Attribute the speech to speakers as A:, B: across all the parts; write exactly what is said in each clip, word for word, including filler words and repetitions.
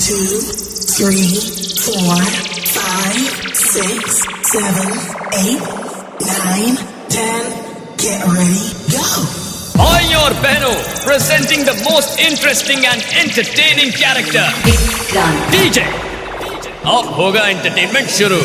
A: two, three, four, five, six, seven, eight, nine, ten. Get ready, go.
B: भाइयों और बहनों, presenting the most interesting and entertaining character, DJ. अब होगा entertainment शुरू।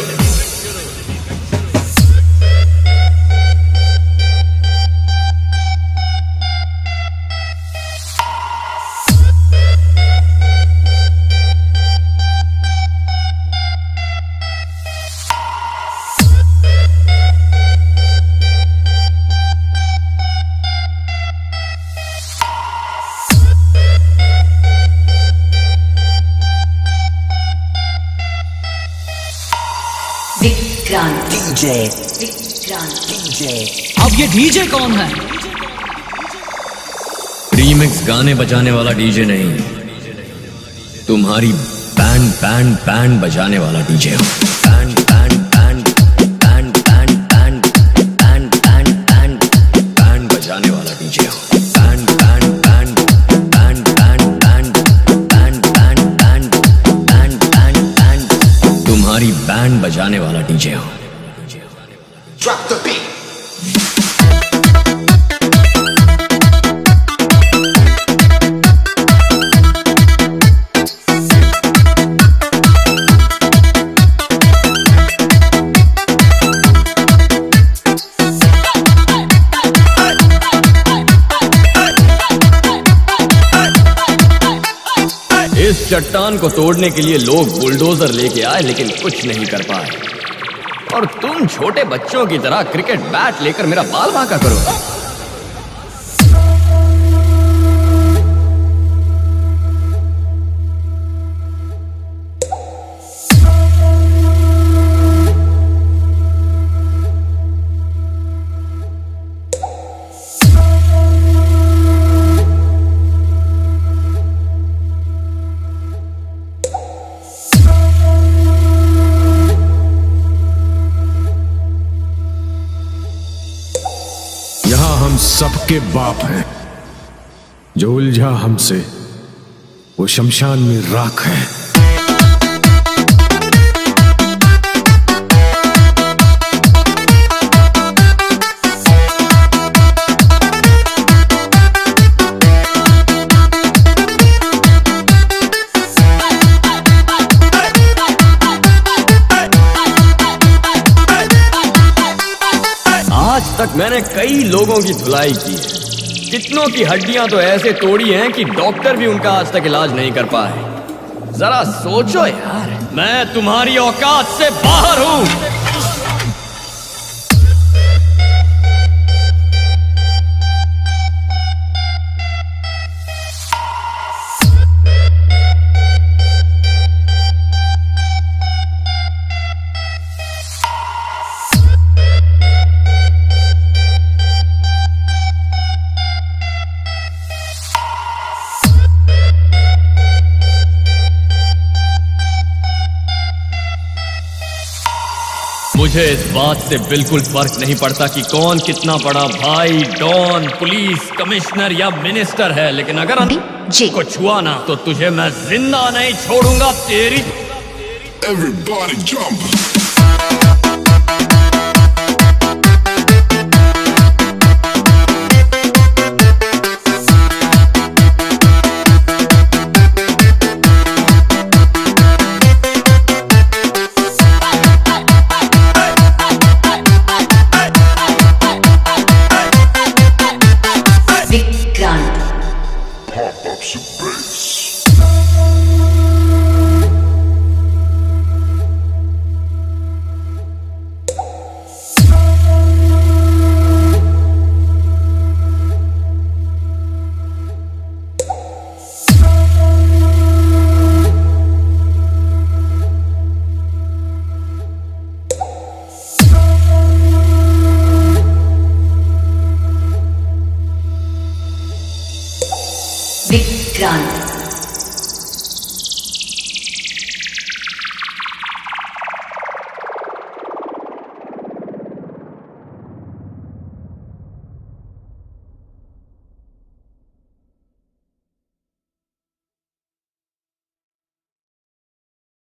A: DJ DJ.
C: अब ये डीजे कौन है?
B: रीमिक्स गाने बजाने वाला डीजे नहीं, तुम्हारी बैंड बैंड बैंड बजाने वाला डीजे हो। Band band band band band band band band band band बजाने वाला डीजे हो। Band band band band band band band band band band band band तुम्हारी बैंड बजाने वाला डीजे हो।
A: Drop the beat.
B: इस चट्टान को तोड़ने के लिए लोग बुलडोजर लेके आए लेकिन कुछ नहीं कर पाए, और तुम छोटे बच्चों की तरह क्रिकेट बैट लेकर मेरा बाल बांका करो।
D: हम सबके बाप हैं। जो उलझा हमसे वो शमशान में राख है।
B: आज तक मैंने कई लोगों की धुलाई की है, कितनों की हड्डियां तो ऐसे तोड़ी हैं कि डॉक्टर भी उनका आज तक इलाज नहीं कर पाए। जरा सोचो यार, मैं तुम्हारी औकात से बाहर हूं। मुझे इस बात से बिल्कुल फर्क नहीं पड़ता कि कौन कितना बड़ा भाई, डॉन, पुलिस, कमिश्नर या मिनिस्टर है, लेकिन अगर को छुआ ना तो तुझे मैं जिंदा नहीं छोड़ूंगा। तेरी
E: Everybody jump.